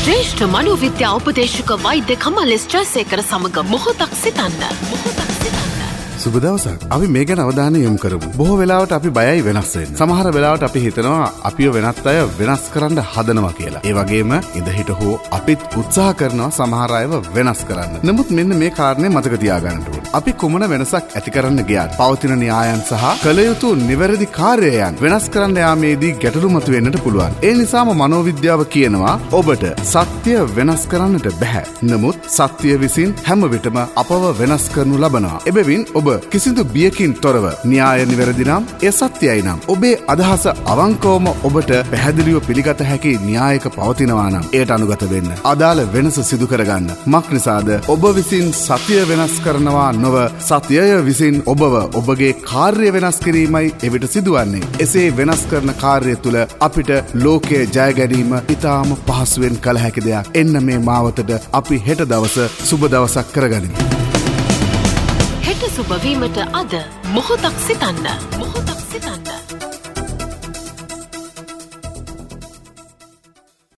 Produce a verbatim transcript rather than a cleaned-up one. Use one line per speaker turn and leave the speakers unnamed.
ශ්‍රේෂ්ඨ මනෝවිද්‍යා උපදේශක වෛද්‍ය කමල් එස් ජයසේකර සමග මොහොතක් සිතන්න. මොහොතක් සිතන්න.
සුබ දවසක්. අපි මේ ගැන අවධානය යොමු කරමු. බොහෝ වෙලාවට අපි බයයි වෙනස් වෙන්න. සමහර වෙලාවට අපි හිතනවා අපිව වෙනත් අය වෙනස් කරන්න හදනවා කියලා. ඒ වගේම ඉඳහිට හෝ අපිත් උත්සාහ කරනවා සමහර අයව වෙනස් කරන්න. නමුත් මෙන්න මේ කාරණේ මතක තියාගන්න ඕනේ. අපි කුමන වෙනසක් ඇති කරන්න ගියත් පවතින න්‍යායන් සහ කළ යුතු නිවැරදි කාර්යයන් වෙනස් කරන්න යාමේදී ගැටලු මතුවෙන්නට පුළුවන්. ඒ නිසාම මනෝවිද්‍යාව කියනවා ඔබට සත්‍ය වෙනස් කරන්නට බැහැ. නමුත් සත්‍ය විසින් හැම විටම අපව වෙනස් කරනු ලබනවා. එබැවින් ඔබ කිසිදු බියකින් තොරව න්‍යාය නිවැරදි නම් එය සත්‍යයි නම් ඔබේ අදහස අවංකවම ඔබට පැහැදිලිව පිළිගත හැකි න්‍යායක පවතිනවා නම් එයට අනුගත වෙන්න. අදාළ වෙනස සිදු කරගන්න. මක් නිසාද ඔබ විසින් සත්‍ය වෙනස් කරනවා නොව සත්‍යය විසින් ඔබව ඔබගේ කාර්ය වෙනස් කිරීමයි එවිට සිදුවන්නේ. එසේ වෙනස් කරන කාර්යය තුළ අපිට ලෝකයේ ජය ගැනීම ඉතාම පහසුවෙන් කළ හැකි දෙයක්. එන්න මේ මාවතට අපි හෙට දවස සුබ දවසක් කරගනිමු.
හෙට සුබ වීමට අද මොහොතක් සිතන්න. මොහොතක් සිතන්න.